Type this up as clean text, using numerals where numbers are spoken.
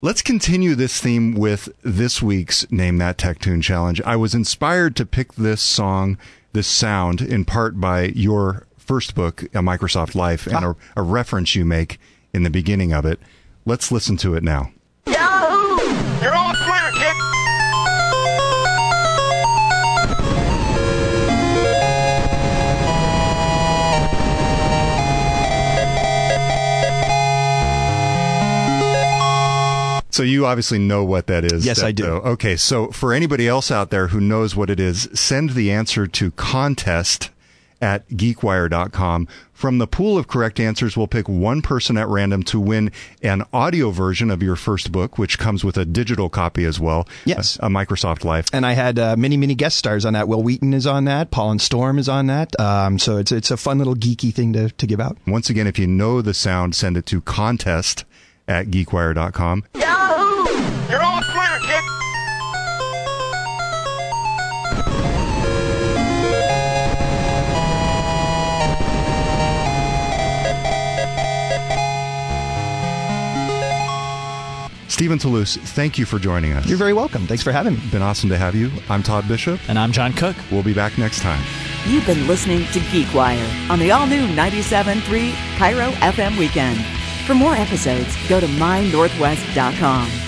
Let's continue this theme with this week's Name That Tech Tune Challenge. I was inspired to pick this song, this sound, in part by your first book, A Microsoft Life, and a reference you make in the beginning of it. Let's listen to it now. Yahoo! You're all clear, kid! So you obviously know what that is. Yes, I do. Okay, so for anybody else out there who knows what it is, send the answer to contest@geekwire.com. From the pool of correct answers, we'll pick one person at random to win an audio version of your first book, which comes with a digital copy as well. Yes. A Microsoft Life. And I had many guest stars on that. Will Wheaton is on that. Paul and Storm is on that. So it's a fun little geeky thing to give out. Once again, if you know the sound, send it to contest@geekwire.com. Yahoo! You're all clear, kid! Stephen Toulouse, thank you for joining us. You're very welcome. Thanks for having me. Been awesome to have you. I'm Todd Bishop. And I'm John Cook. We'll be back next time. You've been listening to GeekWire on the all-new 97.3 Cairo FM Weekend. For more episodes, go to mynorthwest.com.